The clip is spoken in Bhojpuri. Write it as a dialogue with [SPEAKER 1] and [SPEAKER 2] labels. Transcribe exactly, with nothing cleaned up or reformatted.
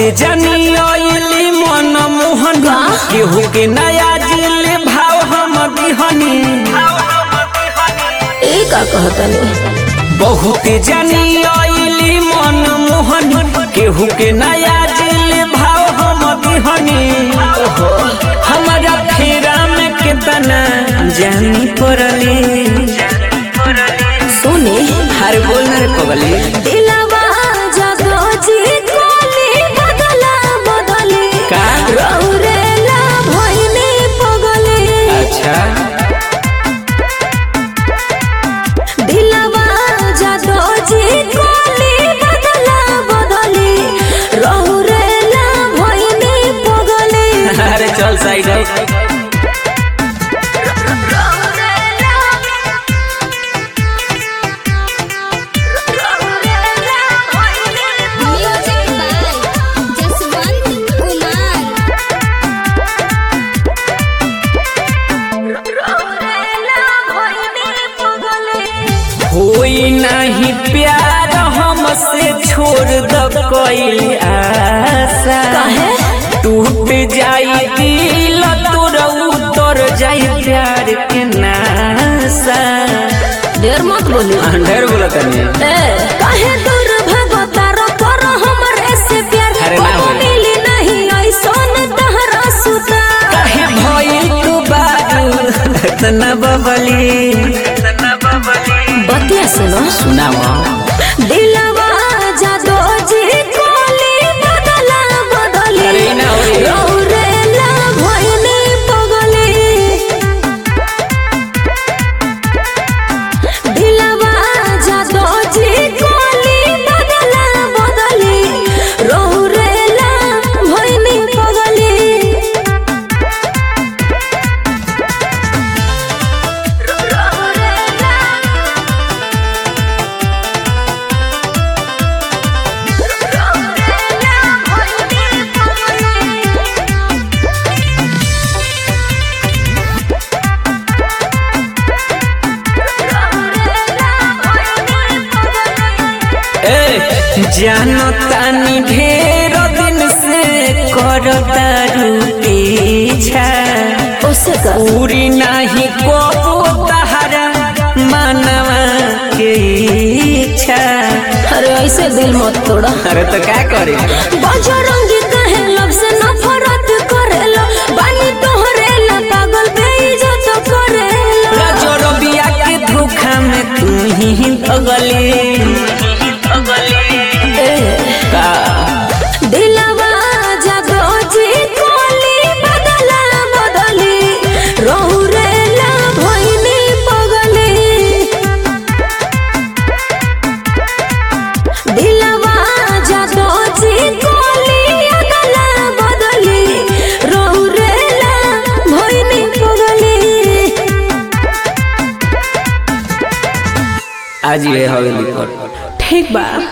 [SPEAKER 1] जानी आइली मन मोहन केहू के नया जिल भाव हम दिहनी
[SPEAKER 2] ए का कहतनी
[SPEAKER 1] बहुत जानी आइली मन मोहन केहू के नया जिल भाव हम दिहनी हमारा फेरा में कितना जानी पड़ली
[SPEAKER 2] सुने
[SPEAKER 1] हर बोलना रे पगली
[SPEAKER 2] दिलवा जादो जी कोली बदला बदली
[SPEAKER 1] का
[SPEAKER 2] रौरेला भइनी पगली
[SPEAKER 1] अच्छा
[SPEAKER 2] दिलवा जादो जी कोली बदला बदली रौरेला भइनी पगली
[SPEAKER 1] अरे चल साइड हो कोई नहीं प्यार हमसे छोड़ द कोई आशा टूट जाई दिल तोर उतर जाई प्यार के नासा
[SPEAKER 2] ढेर मत बोली
[SPEAKER 1] ढेर बोला तनी
[SPEAKER 2] ए काहे दूर भगता रो कर हमर ऐसे प्यार
[SPEAKER 1] अरे ना
[SPEAKER 2] को मिली नहीं ऐसन तहरा सुता
[SPEAKER 1] काहे भइल तू बारू इतना बबली
[SPEAKER 2] बतिया सुनो
[SPEAKER 1] सुनावा
[SPEAKER 2] दिलवा जादो जी कोली बदला बदली
[SPEAKER 1] अरे ना होई
[SPEAKER 2] रौरेला भइनी पगली दिलवा जादो जी कोली बदला बदली रौरेला भइनी पगली
[SPEAKER 1] जानो तानी ढेर दिन से करो दारू पीछा
[SPEAKER 2] उससे का
[SPEAKER 1] पूरी नहीं को तहरा मानवा के इच्छा
[SPEAKER 2] अरे ऐसे दिल मत तोड़ा
[SPEAKER 1] अरे तो क्या करे
[SPEAKER 2] बजरंगी कहे लब से नफरत करेला बानी तोहरेला पागल बेइज्जत करेला
[SPEAKER 1] राजो रबिया के धोखा में तू ही पगली का
[SPEAKER 2] दिलवा जादो जी कोली बदला बदली रौरेला भइनी पगली दिलवा जादो जी कोली बदला बदली रौरेला भइनी पगली
[SPEAKER 1] आज ये हवेली पर
[SPEAKER 2] ठीक बा।